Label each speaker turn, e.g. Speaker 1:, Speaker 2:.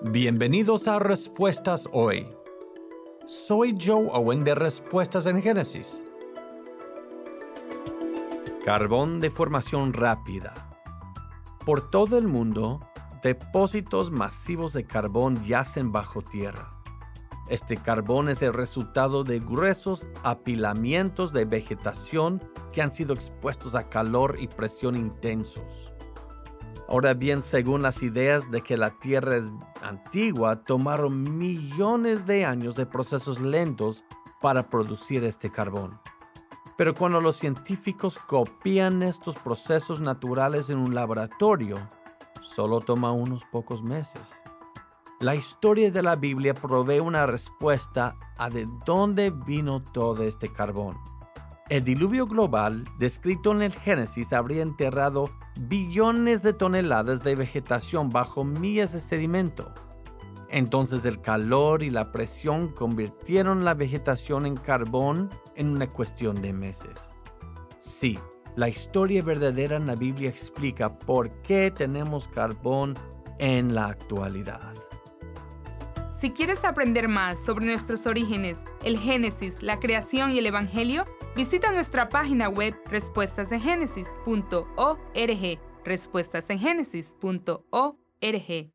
Speaker 1: Bienvenidos a Respuestas Hoy. Soy Joe Owen de Respuestas en Génesis. Carbón de formación rápida. Por todo el mundo, depósitos masivos de carbón yacen bajo tierra. Este carbón es el resultado de gruesos apilamientos de vegetación que han sido expuestos a calor y presión intensos. Ahora bien, según las ideas de que la Tierra es antigua, tomaron millones de años de procesos lentos para producir este carbón. Pero cuando los científicos copian estos procesos naturales en un laboratorio, solo toma unos pocos meses. La historia de la Biblia provee una respuesta a de dónde vino todo este carbón. El diluvio global, descrito en el Génesis, habría enterrado billones de toneladas de vegetación bajo millas de sedimento. Entonces el calor y la presión convirtieron la vegetación en carbón en una cuestión de meses. Sí, la historia verdadera en la Biblia explica por qué tenemos carbón en la actualidad.
Speaker 2: Si quieres aprender más sobre nuestros orígenes, el Génesis, la creación y el Evangelio, visita nuestra página web respuestasengenesis.org, respuestasengenesis.org.